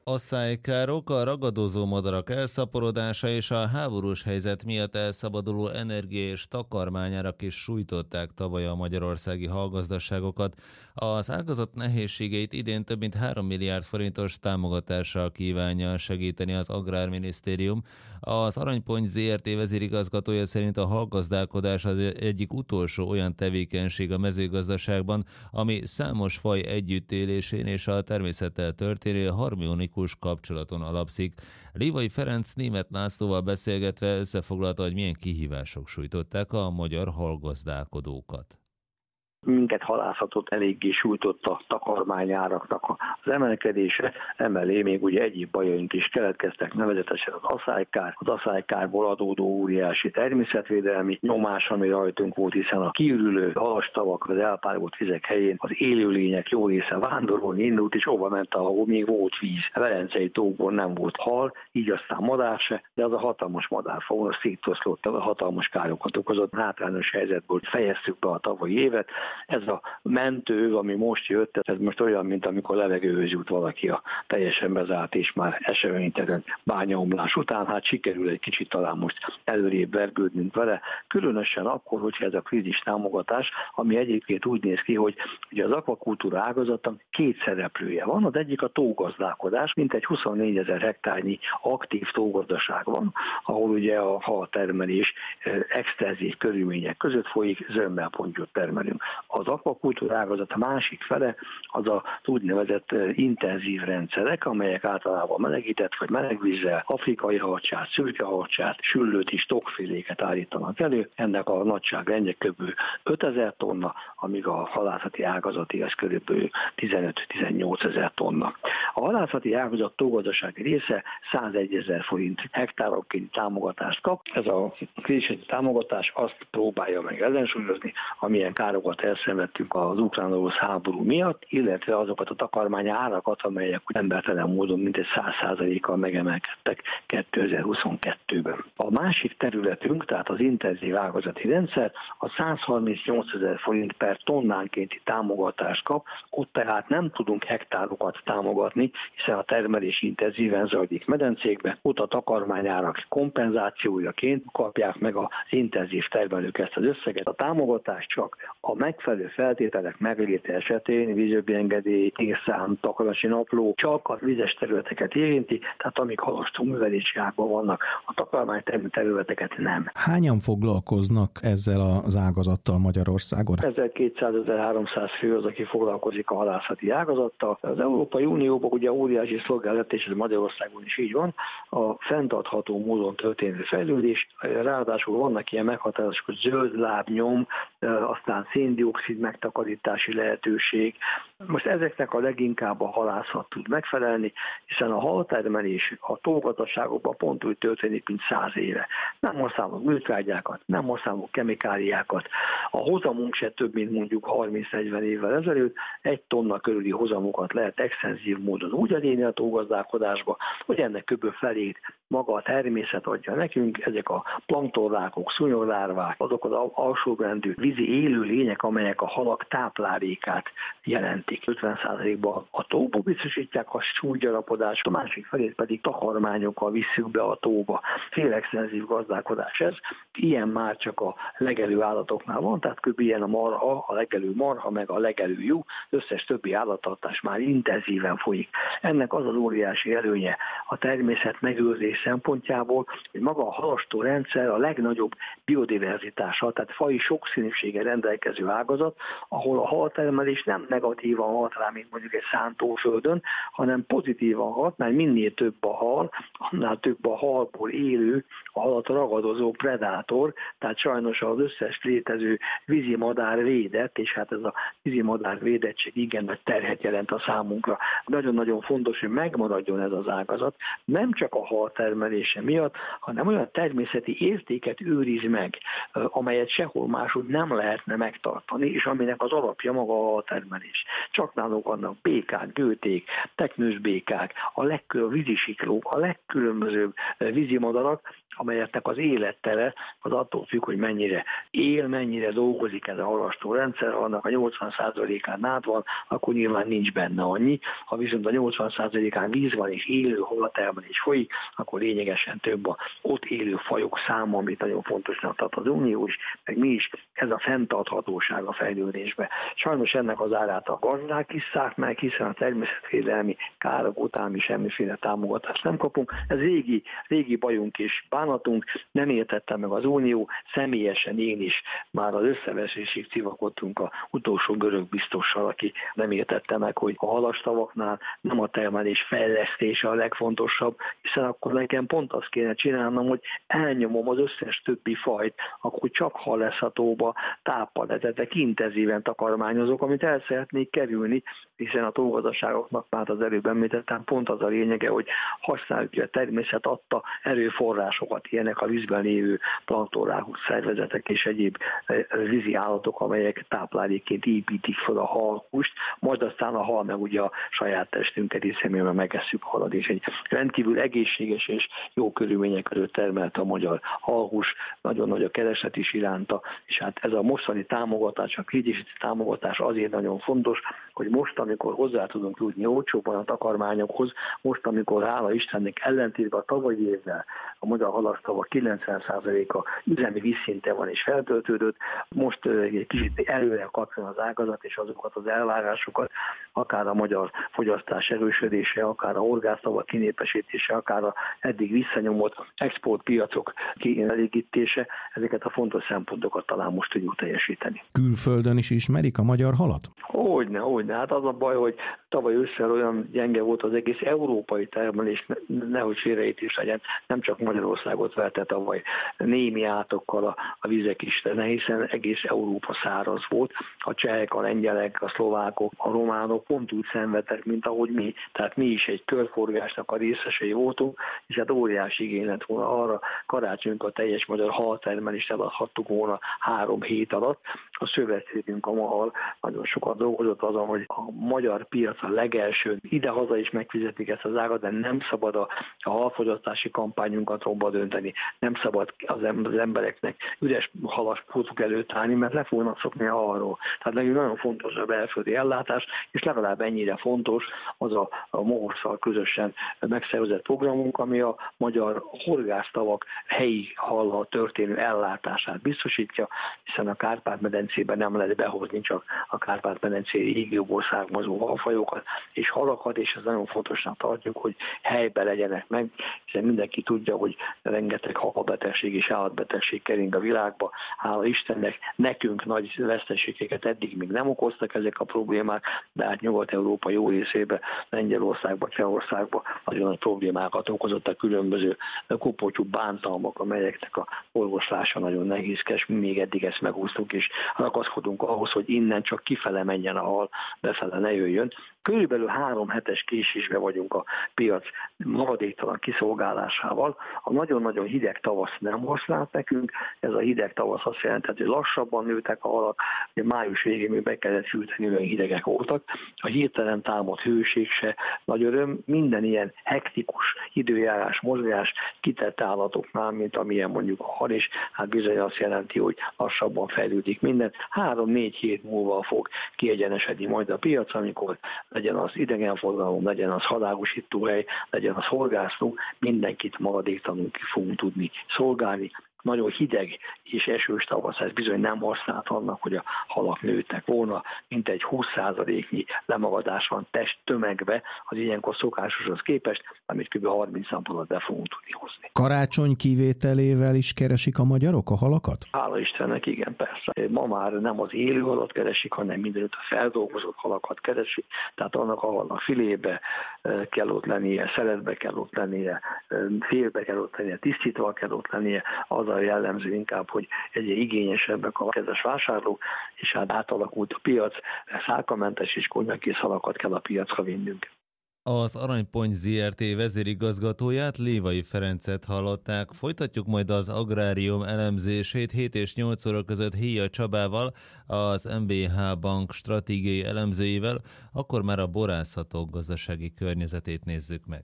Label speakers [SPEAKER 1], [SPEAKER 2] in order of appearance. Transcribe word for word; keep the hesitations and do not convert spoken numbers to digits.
[SPEAKER 1] Asszálykárok, a ragadozó madarak elszaporodása és a háborús helyzet miatt elszabaduló energia és takarmányárak is sújtották tavaly a magyarországi hallgazdaságokat. Az ágazat nehézségeit idén több mint három milliárd forintos támogatással kívánja segíteni az Agrárminisztérium. Az Aranypont zé er té vezérigazgatója szerint a hallgazdálkodás az egyik utolsó olyan tevékenység a mezőgazdaságban, ami számos faj együttélésén és a természettel történő harmonikus kapcsolaton alapszik. Lévai Ferenc Németh Lászlóval beszélgetve összefoglalta, hogy milyen kihívások sújtották a magyar hallgazdálkodókat.
[SPEAKER 2] Minket halászatot eléggé sújtott a takarmányáraknak az emelkedése, emellé még ugye egyéb bajaink is keletkeztek, nevezetesen az asszálykár, az asszálykárból adódó óriási természetvédelmi nyomás, ami rajtunk volt, hiszen a kiürülő halastavak, az elpárolott vizek helyén az élőlények jó része vándorolni indult, és hova ment, ahol még volt víz. A Velencei tókból nem volt hal, így aztán madár se, de az a hatalmas madárfauna szétoszlott, a hatalmas károkat okozott, hátrányos helyzetből fejeztük be a tavalyi évet. Ez a mentő, ami most jött, ez most olyan, mint amikor levegőhöz jut valaki a teljesen bezárt és már eseménytelen bányaomlás után, hát sikerül egy kicsit talán most előrébb vergődnünk vele, különösen akkor, hogyha ez a krízis támogatás, ami egyébként úgy néz ki, hogy ugye az akvakultúra ágazatnak két szereplője van, az egyik a tógazdálkodás, mint egy huszonnégyezer hektárnyi aktív tógazdaság van, ahol ugye a haltermelés extenzív körülmények között folyik, zömmel-pontyot termelünk. Az akvakultúra ágazat a másik fele az az úgynevezett intenzív rendszerek, amelyek általában melegített vagy melegvízzel, afrikai harcsát, szürkeharcsát, süllőt és tokféléket állítanak elő. Ennek a nagyságrendje kb. ötezer tonna, amíg a halászati ágazati az kb. tizenöt-tizennyolc ezer tonna. A halászati ágazat tógazdasági része százegyezer forint hektáronként támogatást kap. Ez a krízis támogatás azt próbálja meg ellensúlyozni, amilyen károkat elszenvedtünk az ukrán-orosz háború miatt, illetve azokat a takarmány árakat, amelyek embertelen módon mintegy száz százalékkal megemelkedtek kétezer-huszonkettőben. A másik területünk, tehát az intenzív ágazati rendszer, a százharmincnyolc ezer forint per tonnánkénti támogatást kap, ott tehát nem tudunk hektárokat támogatni, hiszen a termelés intenzíven zajlik medencékbe, ott a takarmányárak kompenzációjaként kapják meg az intenzív termelők ezt az összeget. A támogatás csak a megfelelő feltételek megléte esetén, vízöbbi engedély, térszám, takarási napló csak a vizes területeket érinti, tehát amíg halastó művelési ágban vannak, a takarmánytermő területeket nem.
[SPEAKER 3] Hányan foglalkoznak ezzel az ágazattal Magyarországon?
[SPEAKER 2] ezerkétszáz-ezerháromszáz fő az, aki foglalkozik a halászati ágazattal. Az Európai Unióban ugye óriási szolgálat, és ez Magyarországon is így van, a fenntartható módon történő fejlődés, ráadásul vannak ilyen meghatározások, hogy zöld lábnyom, aztán széndioxid megtakarítási lehetőség. Most ezeknek a leginkább a halászat tud megfelelni, hiszen a haltermelés a tógazdaságokban pont úgy történik, mint száz éve. Nem használunk műtrágyákat, nem használunk kemikáliákat. A hozamunk se több, mint mondjuk harminc-negyven évvel ezelőtt. Egy tonna körüli hozamokat lehet extenzív módon úgy elérni a tógazdálkodásba, hogy ennek kb. Felét maga a természet adja nekünk, ezek a planktonrákok, szúnyoglárvák, azok az alsóbrendű vízi élő lények, amelyek a halak táplálékát jelentik. ötven százalékban a tóba biztosítják a súlygyarapodást, a másik felét pedig takarmányokkal visszük be a tóba. Félextenzív gazdálkodás ez. Ilyen már csak a legelő állatoknál van, tehát kb. Ilyen a marha, a legelő marha, meg a legelő juh, összes többi állattartás már intenzíven folyik. Ennek az az óriási előnye a természet megőrzés szempontjából, hogy maga a halastó rendszer a legnagyobb biodiverzitással, tehát faji sokszínűséggel rendelkező ágazat, ahol a haltermelés nem negatívan hat rá, mint mondjuk egy szántóföldön, hanem pozitívan hat, mert minél több a hal, annál több a halból élő, a halat ragadozó predátor, tehát sajnos az összes létező vízimadár védett, és hát ez a vízimadár védettség igen nagy terhet jelent a számunkra. Nagyon-nagyon fontos, hogy megmaradjon ez az ágazat, nem csak a hal termelése miatt, hanem olyan természeti értéket őriz meg, amelyet sehol máshogy nem lehetne megtartani, és aminek az alapja maga a haltermelés. Csak nálunk vannak békák, gőték, teknősbékák, a legkülönbözőbb vízisiklók, a legkülönbözőbb vízimadarak, amelyeknek az élettere az attól függ, hogy mennyire él, mennyire dolgozik ez a halastó rendszer. Ha annak a nyolcvan százalékán nád van, akkor nyilván nincs benne annyi. Ha viszont a nyolcvan százalékán víz van és élő haltermelés folyik, akkor lényegesen több a ott élő fajok száma, amit nagyon fontosnak tart az Unió is, meg mi is, ez a fenntarthatóság a fejlődésbe. Sajnos ennek az árát a gazdák isszák meg, hiszen a természetvédelmi károk után mi semmiféle támogatást nem kapunk. Ez régi, régi bajunk és bánatunk, nem értette meg az Unió, személyesen én is már az összeveszésig civakodtunk a utolsó görög biztossal, aki nem értette meg, hogy a halastavaknál nem a termelés fejlesztése a legfontosabb, hiszen akkor nekem pont azt kéne csinálnom, hogy elnyomom az összes többi fajt, akkor csak hal lesz a tóba, táppal etetek, intenzíven takarmányozok, amit el szeretnék kerülni, hiszen a tógazdaságoknak már az előbb említettem, pont az a lényege, hogy használjuk ki a természet adta erőforrásokat, ilyenek a vízben lévő planktonrákos szervezetek és egyéb vízi állatok, amelyek táplálékként építik fel a halhúst, majd aztán a hal meg ugye a saját testünket, hiszen mi megesszük halat, és egy rendkívül egészséges és jó körülmények között termelt a magyar halhús, nagyon nagy a kereslet is iránta, és hát ez a mostani támogatás, a kiegyensúlyozott támogatás azért nagyon fontos, hogy most, amikor hozzá tudunk jutni olcsóban a takarmányokhoz, most, amikor hála Istennek ellentétben a tavalyi évvel a magyar halasztava kilencven százaléka üzemi vízszinte van és feltöltődött, most egy kicsit előre kapjon az ágazat és azokat az elvárásokat, akár a magyar fogyasztás erősödése, akár a horgásztava kinépesítése, akár a eddig visszanyomott exportpiacok kielégítése, ezeket a fontos szempontokat talán most tudjuk teljesíteni.
[SPEAKER 3] Külföldön is ismerik a magyar halat?
[SPEAKER 2] Hogyne, hogyne. Hát az a baj, hogy tavaly ősszel olyan gyenge volt az egész európai termelés, nehogy félreértés legyen, nem csak Magyarországot verte tavaly némi átokkal a, a vizek is, de hiszen egész Európa száraz volt. A csehek, a lengyelek, a szlovákok, a románok pont úgy szenvedtek, mint ahogy mi. Tehát mi is egy körforgásnak a részesei voltunk, és hát óriási igény lett volna arra, karácsonyunk a teljes magyar haltermelést eladhattuk volna három hét alatt. A szövetségünk, a MAHAL nagyon sokat dolgozott azon, hogy a magyar piac a legelső, ide-haza is megfizetik ezt az ágat, de nem szabad a, a halfogyasztási kampányunkat romba dönteni, nem szabad az embereknek üres halas pótuk előtt állni, mert le fognak szokni a halról. Tehát nekünk nagyon fontos a belföldi ellátás, és legalább ennyire fontos az a, a MOHOS-szal közösen megszervezett programunk, ami a magyar horgásztavak helyi hallal történő ellátását biztosítja, hiszen a Kárpát-medencében nem lehet behozni csak a Kárpát-medencei régióból származó halfajokat és halakat, és ez nagyon fontosnak tartjuk, hogy helyben legyenek meg, hiszen mindenki tudja, hogy rengeteg halbetegség és állatbetegség kering a világba. Hála Istennek, nekünk nagy veszteségeket eddig még nem okoztak ezek a problémák, de hát Nyugat-Európa jó részébe, Lengyelországba, Csehországba nagyon nagy problémákat okozott a különböző kopótyú bántalmak, amelyeknek a orvoslása nagyon nehézkes, mi még eddig ezt megúsztuk, és ragaszkodunk ahhoz, hogy innen csak kifele menjen a hal, befele ne jöjjön. Körülbelül három hetes késésbe vagyunk a piac maradéktalan kiszolgálásával. A nagyon-nagyon hideg tavasz nem használt nekünk, ez a hideg tavasz azt jelenti, hogy lassabban nőtek a halak, hogy május végén még be kellett fűteni, olyan hidegek voltak. A hirtelen támadt hőség se nagy öröm, minden ilyen hektikus időjárás, mozgás kitett állatoknál, mint amilyen mondjuk a hal is, hát bizony azt jelenti, hogy lassabban fejlődik minden. Három-négy hét múlva fog kiegyenesedni majd a piac, amikor legyen az idegenforgalom, legyen az halágosítóhely, legyen az horgászló, mindenkit maradéktalanul ki fogunk tudni szolgálni. Nagyon hideg és esős tavasz, ez bizony nem használt annak, hogy a halak nőttek volna, mint egy húsz százaléknyi lemagadás van test tömegbe az ilyenkor szokásoshoz képest, amit kb. harminc nap alatt be fogunk tudni hozni.
[SPEAKER 3] Karácsony kivételével is keresik a magyarok a halakat?
[SPEAKER 2] Hála Istennek, igen, persze. Ma már nem az élő halat keresik, hanem mindenütt a feldolgozott halakat keresik, tehát annak a halnak filébe kell ott lennie, szeletbe kell ott lennie, félbe kell ott lennie, tisztítva kell ott lennie, az a jellemző inkább, hogy egyre igényesebbek a kedves vásárlók, és hát átalakult a piac, szálkamentes és konyhakész halakat kell a piacra vinnünk.
[SPEAKER 1] Az Aranypont zé er té vezérigazgatóját, Lévai Ferencet hallották. Folytatjuk majd az agrárium elemzését hét és nyolc óra között Héja Csabával, az em bé há Bank stratégiai elemzőivel, akkor már a borászatok gazdasági környezetét nézzük meg.